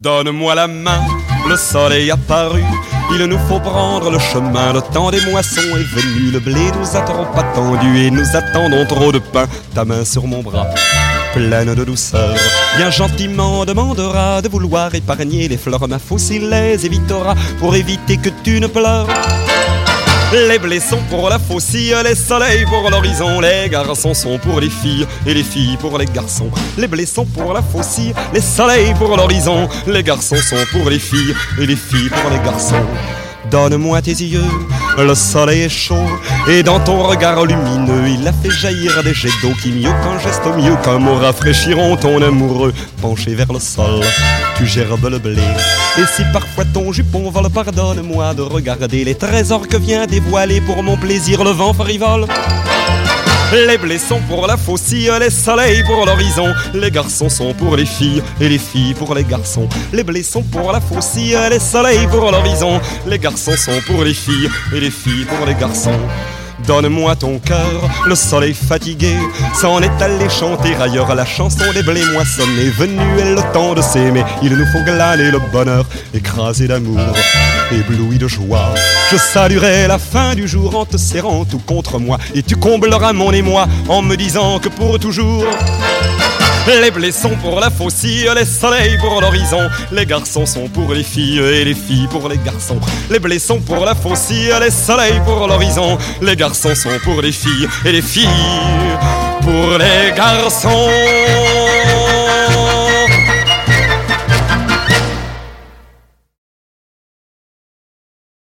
Donne-moi la main, le soleil apparu. Il nous faut prendre le chemin, le temps des moissons est venu. Le blé nous a trop attendu et nous attendons trop de pain. Ta main sur mon bras, pleine de douceur, bien gentiment demandera de vouloir épargner les fleurs. Ma faucille les évitera pour éviter que tu ne pleures. Les blés sont pour la faucille, les soleils pour l'horizon. Les garçons sont pour les filles et les filles pour les garçons. Les blés sont pour la faucille, les soleils pour l'horizon. Les garçons sont pour les filles et les filles pour les garçons. Donne-moi tes yeux, le soleil est chaud et dans ton regard lumineux il a fait jaillir des jets d'eau qui mieux qu'un geste, mieux qu'un mot rafraîchiront ton amoureux. Penché vers le sol, tu gerbes le blé. Et si parfois ton jupon vole, pardonne-moi de regarder les trésors que vient dévoiler pour mon plaisir le vent frivole. Les blés sont pour la faucille, les soleils pour l'horizon. Les garçons sont pour les filles et les filles pour les garçons. Les blés sont pour la faucille, les soleils pour l'horizon. Les garçons sont pour les filles et les filles pour les garçons. Donne-moi ton cœur, le soleil fatigué s'en est allé chanter ailleurs la chanson des blés moissonnés. Venu est le temps de s'aimer, il nous faut glaner le bonheur, écrasé d'amour, ébloui de joie. Je saluerai la fin du jour en te serrant tout contre moi, et tu combleras mon émoi en me disant que pour toujours les blés sont pour la faucille, les soleils pour l'horizon. Les garçons sont pour les filles et les filles pour les garçons. Les blés sont pour la faucille, les soleils pour l'horizon. Les garçons sont pour les filles et les filles pour les garçons.